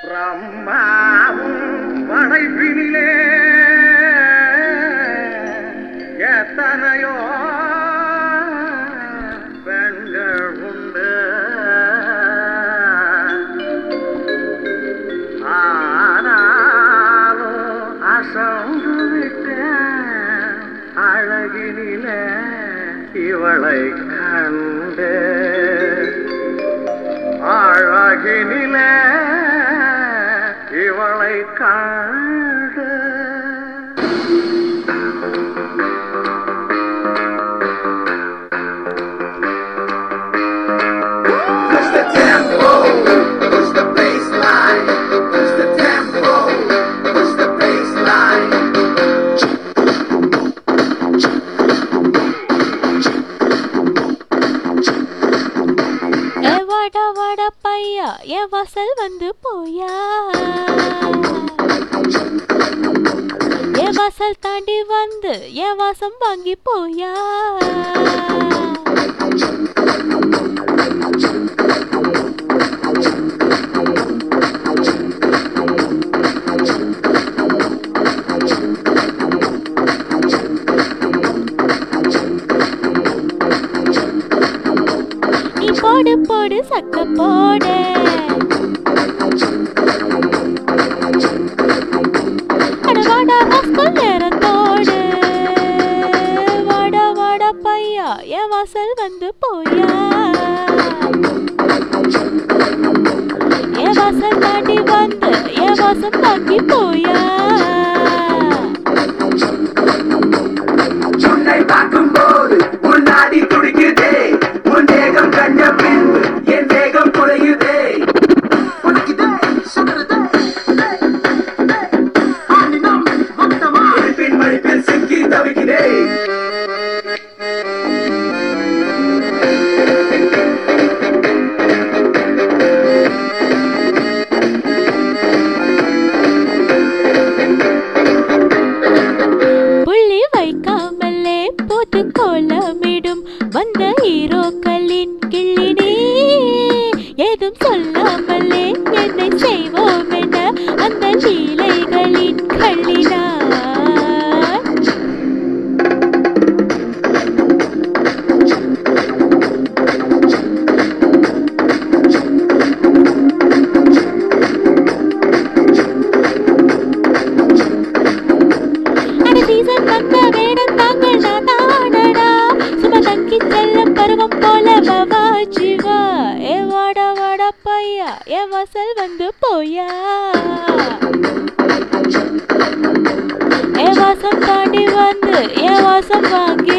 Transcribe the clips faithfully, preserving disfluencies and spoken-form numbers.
பிரம்மாவும் படைப்பினிலே எத்தனையோ பெண்கள் உண்டு. ஆனாலும் அசந்து விட்டேன் அழகினிலே இவளை கண்டு. அழகினிலே இவளை கண்டு. Push the tempo, push the bass line, push the tempo, push the bass line. ஏ வாடா வாடா பையா ஏ வாசல் வந்து போயா, ஏ வாசல் தாண்டி வந்து ஏ வாசம் வாங்கி போயா. நீ போடு போடு சக்க போடு, அட வாடா ஹாஸ்கல் நேரத்தோடு. வாடா வாடா பையா என் வாசல் வந்து போயா, என் வாசல் தாண்டி வந்து என் வாசம் வாங்கி போயா. உன்னை பார்க்கும் போது உன் நாடி துடிக்குதே, உன் தேகம் கண்ட பின்பு என் தேகம் குறையுதே. இருப்பின் மடிப்பில் சிக்கி தவிக்கிறேன். புள்ளி வைக்காமலே போட்டு கோலமிடும் வந்த ஹீரோக்களின் கிள்ளினே, ஏதும் சொல்லாமலே என்னை செய்வோம் என அந்த லீலைகளின் கள்ளினார். அட சீசன் வந்த வேடம் தாங்கள் நான் தானடா, சும்மா தங்கி செல்லும் பருவம் போல வவா ஜீவா. ஏ வாடா வாடா பையா ஏ வாசல் வந்து போயா, ஏ வாசம் தாண்டி வந்து ஏ வாசம் வாங்கி.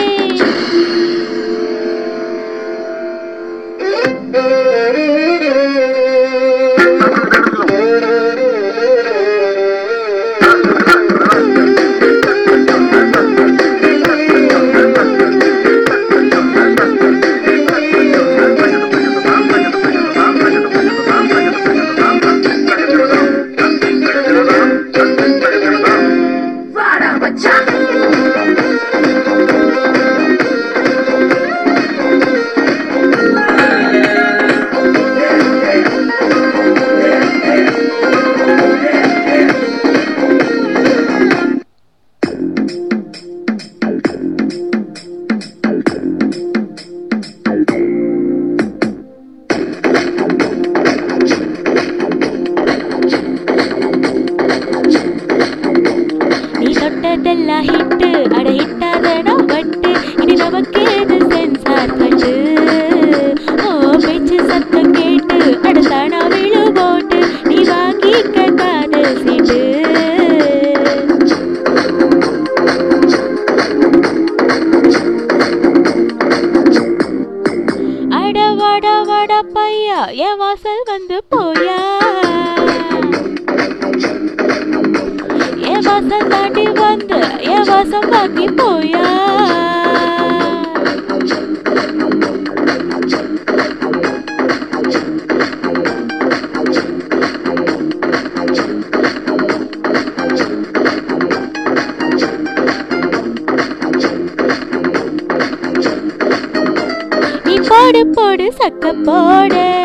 நீ தொட்டதெல்லாம் ஹிட்டு, அட ஹிட்டாத நான் வட்டு, இனி நமக்கேது சென்சார் கட்டு. ஓ பேச்சு சத்தம் கேட்டு அடுத்தானா விழு போட்டு நீ வாங்கிக்க காதல் சீட்டு. அட வாடா வாடா பையா என் வாசல் வந்து போயா, என் வாசல் தாண்டி வந்து என் வாசம் வாங்கி போயா. நீ போடு போடு சக்க போடு,